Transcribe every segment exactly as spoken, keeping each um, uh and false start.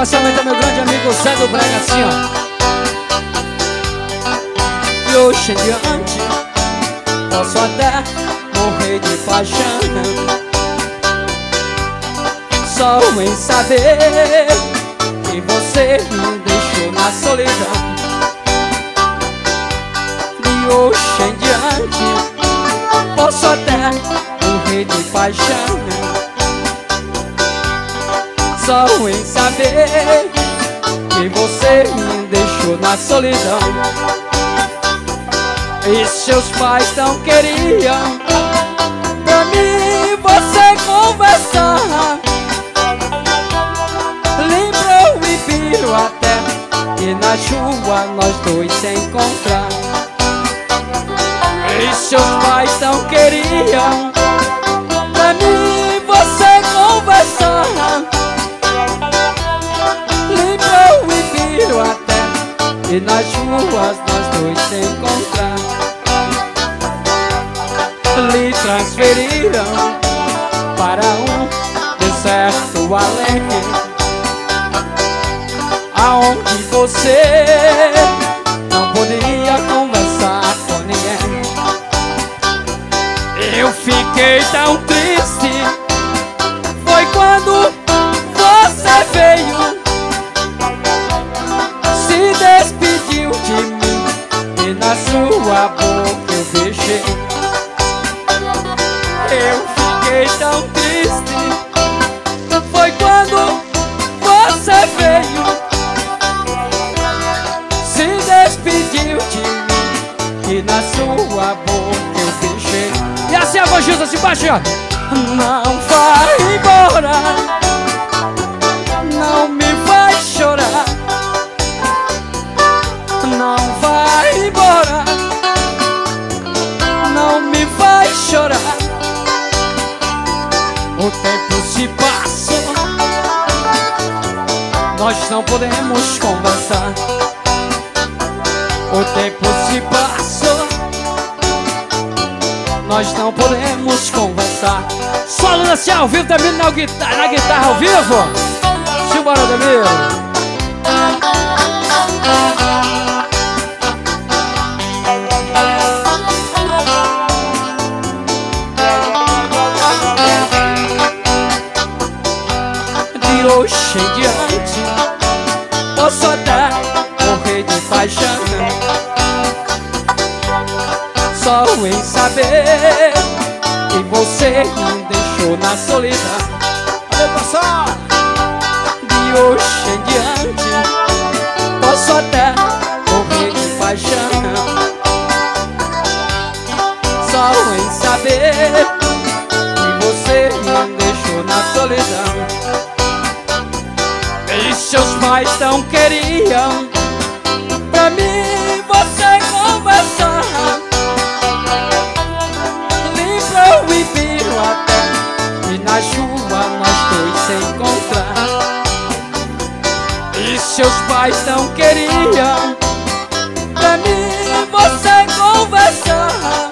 especialmente ao meu grande amigo Zé do Brega, assim, ó. E hoje em diante posso até morrer de paixão, só em saber que você me deixou na solidão. De hoje em diante posso até morrer de paixão, só em saber que você me deixou na solidão. E seus pais não queriam pra mim você conversar. Lembrou e viram até que na chuva nós dois se encontrar. E seus pais não queriam pra mim você conversar. Lembrou e viram até que nas ruas nós dois se encontrar. Lhe transferiram para um deserto alegre, aonde você não poderia conversar com ninguém. Eu fiquei tão triste, foi quando você veio, se despediu de mim e na sua boca eu beijei. Eu fiquei tão triste, foi quando você veio, se despediu de mim e na sua boca eu beijei. E assim a voz diz assim baixinho: não vai embora, não me vai chorar, não vai embora, não me vai chorar. O tempo se passou, nós não podemos conversar. O tempo se passou, nós não podemos conversar. Solo assim ao vivo, também na guitarra, na guitarra ao vivo. Simbora, Demir. Hoje em diante posso até morrer de paixão, só em saber que você me deixou na solidão. Valeu, pessoal! De hoje em diante posso até morrer de paixão, só em saber que você me deixou na solidão. E seus pais não queriam pra mim você conversar. Lembrou e viram até que na chuva nós dois se encontrar. E seus pais não queriam pra mim você conversar.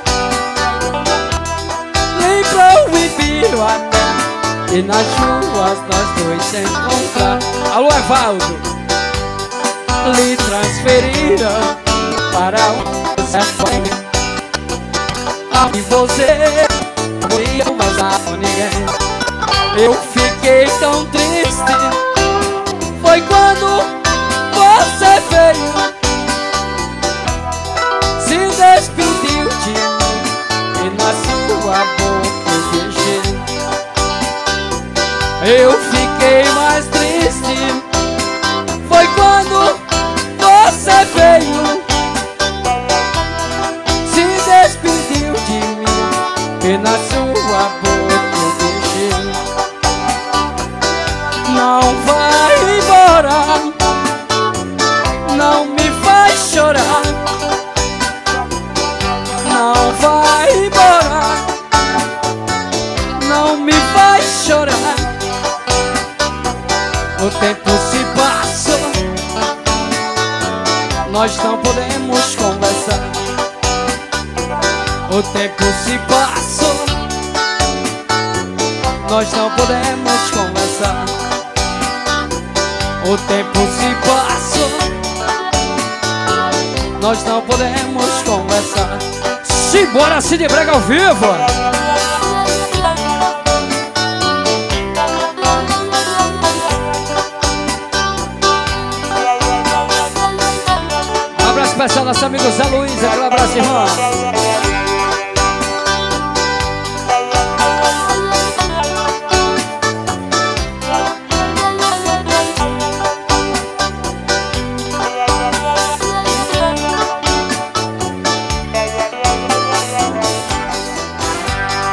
Lembrou e viram até que nas ruas nós dois se encontrar. Alô, Evaldo. Lhe transferiram para um deserto e você não podia conversar com ninguém. Eu fiquei tão triste, foi quando você veio, se despediu de mim e na sua boca eu beijei. Eu fiquei mais triste, foi quando você veio, se despediu de mim e na sua boca eu beijei. Não vai embora, não me faz chorar, não vai embora, não me faz chorar. O tempo se passou, nós não podemos conversar. O tempo se passou, nós não podemos conversar. O tempo se passou, nós não podemos conversar. Simbora, Cid Brega ao vivo. Um abraço especial, nosso amigo Zé Luiz. Aquele abraço, irmão.